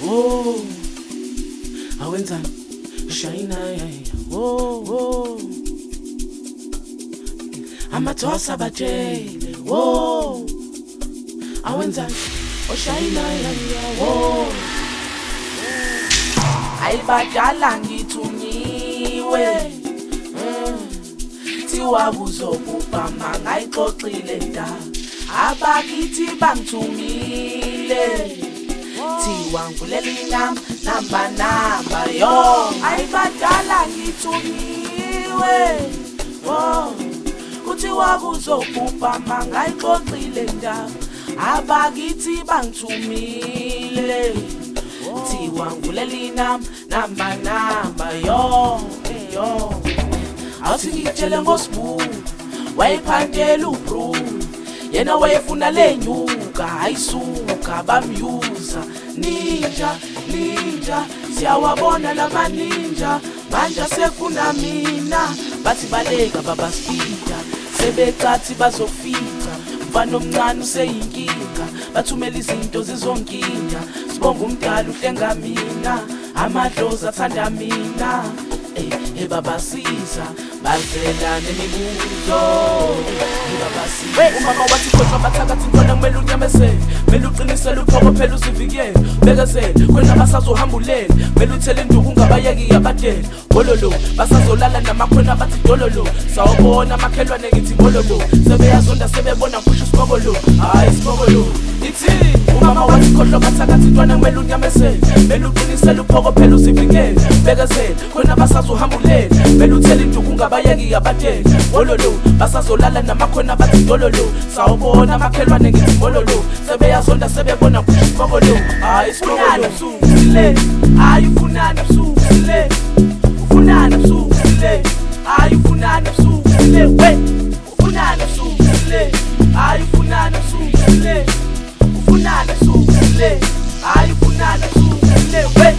oh awenzani shayina oh amathosa batshele oh awenzani oshayina oh ayibadala ngithunyiwe thiwa kuzokupha mangayixoxile ndaba abakithi bangithungile thiwa nguleli namba yo ayibadala ngithunyiwe oh kuthiwa kuzokupha mangayixoxile ndaba abakithi bangithumile thiwa nguleli namba yo awuthi ngitshele ngosibu wayiphandela ubru yena wayefuna lenyuka ayisuka bamyuza ninja siyawabona lama ninja manje sefuna mina bathi baleka babasifika sebecathi bazofika mfana omncane useyinkinga bathumela izinto zizonkinga sibonga umdala uhlenga mina amadlozi athanda mina babasiza bazela nemibuzo babasiza umama wathi kodwa bathakathi intwana kumele unyamezele kumele uqinisele uphokophela uzivikele bekezele khona basazohambulele kumele uthele induku ungabayeki abadele bololo basazolala namakhona bathi dololo sawubona amakhelwane ngithi bololo sebeyazonda sebebona kusho isibokolo hayi isibokolo ithi umama wathi kodwa bathakathi intwana kumele unyamezele kumele uqinisele uphokophela uzivikele bekezele khona basazohambulele kumele uthele induku ungabayeki abadele bololo basazolala namakhona bathi dololo sawubona amakhelwane ngithi bololo sebeyazonda sebebona kusho isibokolo hayi isibokolo usukile hayi ufunana usukile ufunana usukile hayi ufunana usukile we ufunana usukile hayi ufunana usukile ufunana usukile hayi ufunana usukile we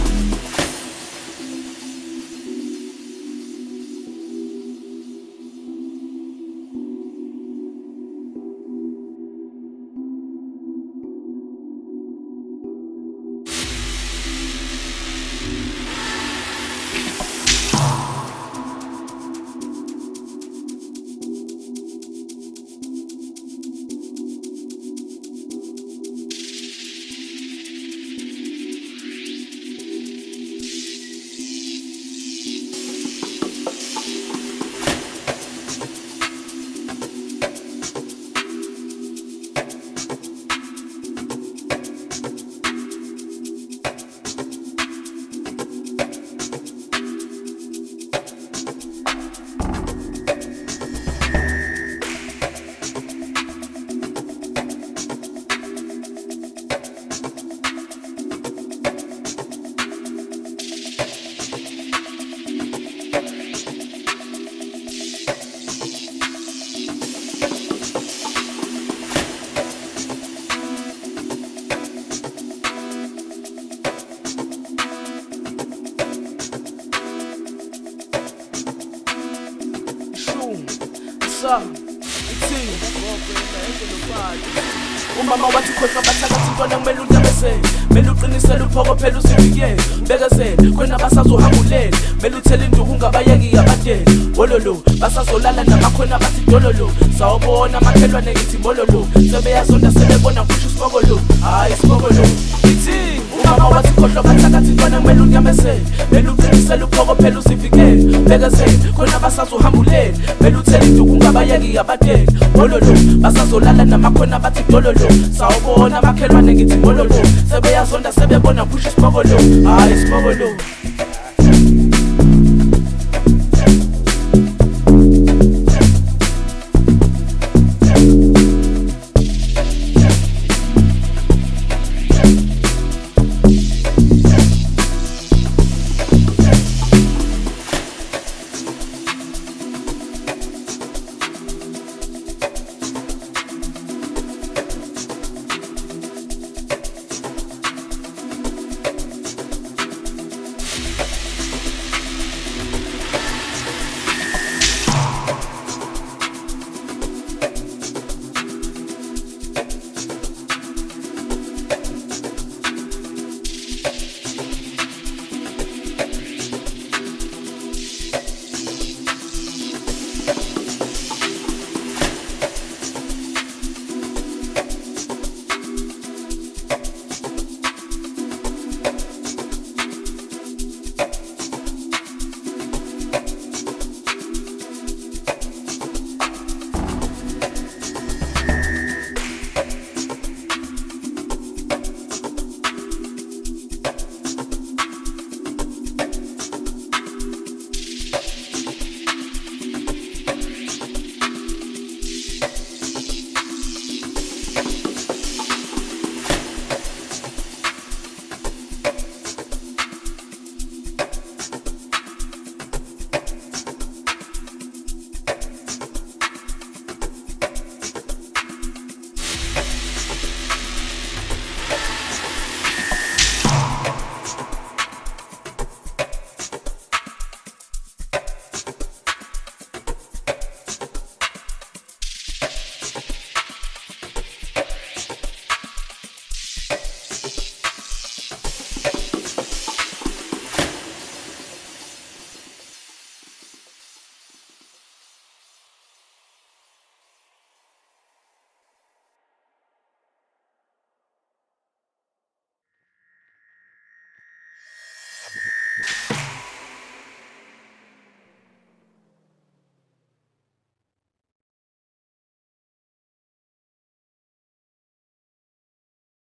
umama wathi khona bathakathi intwana kumele unyamezele kumele uqinisele uphokophela uzivikele bekezele khona basazohambulele kumele uthele induku ungabayeki abadele bololo basazolala namakhona bathi dololo sawubona amakhelwane ngithi bololo sebeyazonda sebebona kusho isibokolo hayi isibokolo ithi umama wathi khona bathakathi intwana kumele unyamezele kumele uqinisele uphokophela uzivikele bekezele khona basazohambulele kumele uthele induku ungabayeki abadele bololo basazolala namakhona bathi dololo sawubona amakhelwane ngithi bololo sebeyazonda sebebona kusho isibokolo hayi isibokolo